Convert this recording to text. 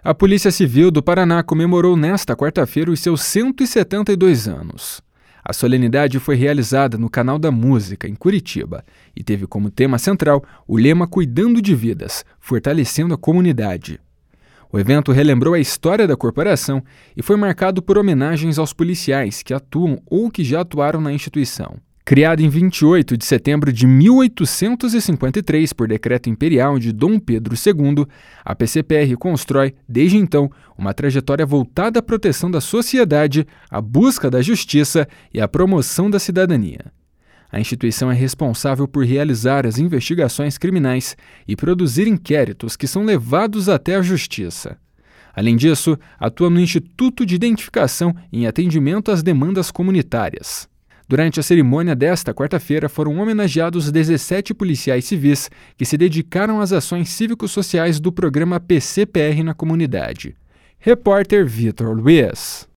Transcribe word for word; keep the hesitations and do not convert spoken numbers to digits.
A Polícia Civil do Paraná comemorou nesta quarta-feira os seus cento e setenta e dois anos. A solenidade foi realizada no Canal da Música, em Curitiba, e teve como tema central o lema Cuidando de Vidas, fortalecendo a comunidade. O evento relembrou a história da corporação e foi marcado por homenagens aos policiais que atuam ou que já atuaram na instituição. Criada em vinte e oito de setembro de mil oitocentos e cinquenta e três por decreto imperial de Dom Pedro segundo, a P C P R constrói, desde então, uma trajetória voltada à proteção da sociedade, à busca da justiça e à promoção da cidadania. A instituição é responsável por realizar as investigações criminais e produzir inquéritos que são levados até a justiça. Além disso, atua no Instituto de Identificação e em atendimento às demandas comunitárias. Durante a cerimônia desta quarta-feira foram homenageados dezessete policiais civis que se dedicaram às ações cívico-sociais do programa P C P R na comunidade. Repórter Vitor Luiz.